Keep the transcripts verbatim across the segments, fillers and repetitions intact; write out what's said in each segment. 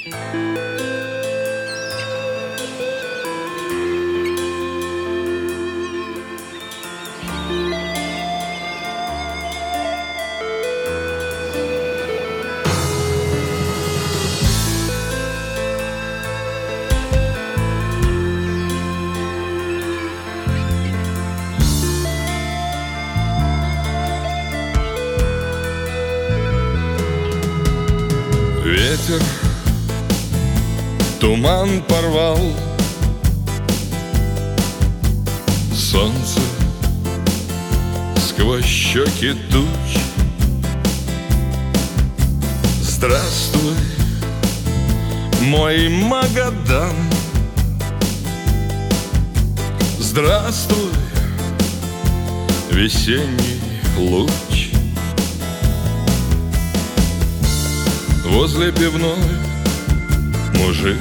Ветер туман порвал, солнце сквозь щеки туч. Здравствуй, мой Магадан, здравствуй, весенний луч. Возле пивной мужик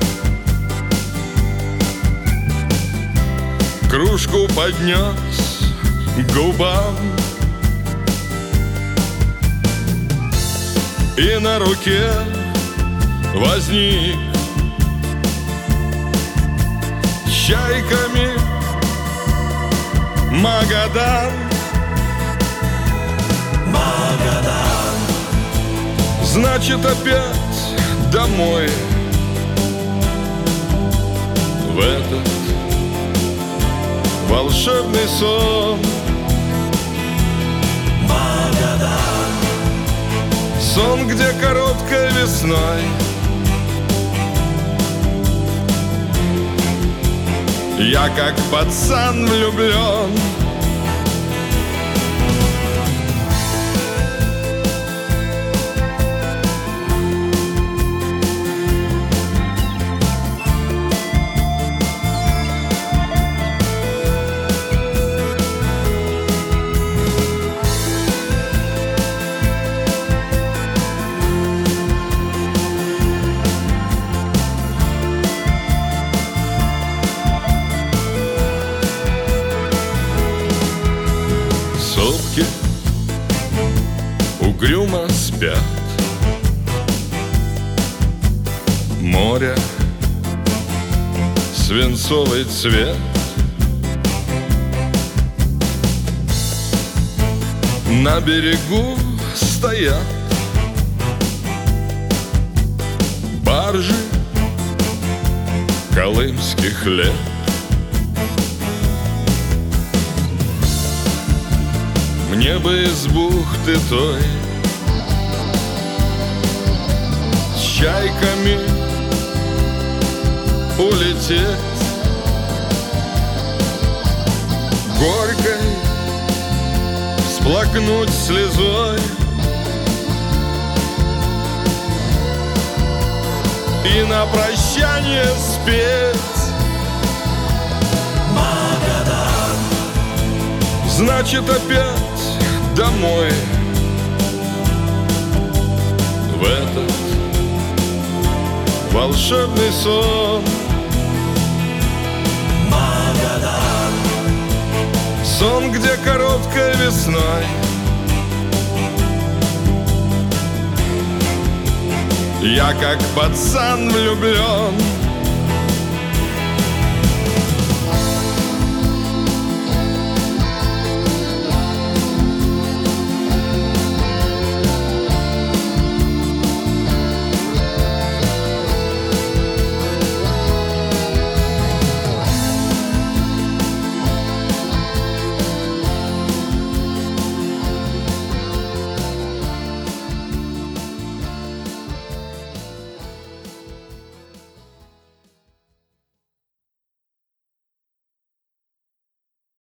кружку поднес к губам, и на руке возник чайками Магадан. Магадан, значит, опять домой, в этот волшебный сон. Магадан, сон, где короткой весной я как пацан влюблен. Сопки угрюмо спят, море свинцовый цвет, на берегу стоят баржи колымских лет. Мне бы из бухты той с чайками улететь, горькой всплакнуть слезой и на прощание спеть. Магадан, значит, опять домой, в этот волшебный сон. Магадан, сон, где короткой весной я как пацан влюблен.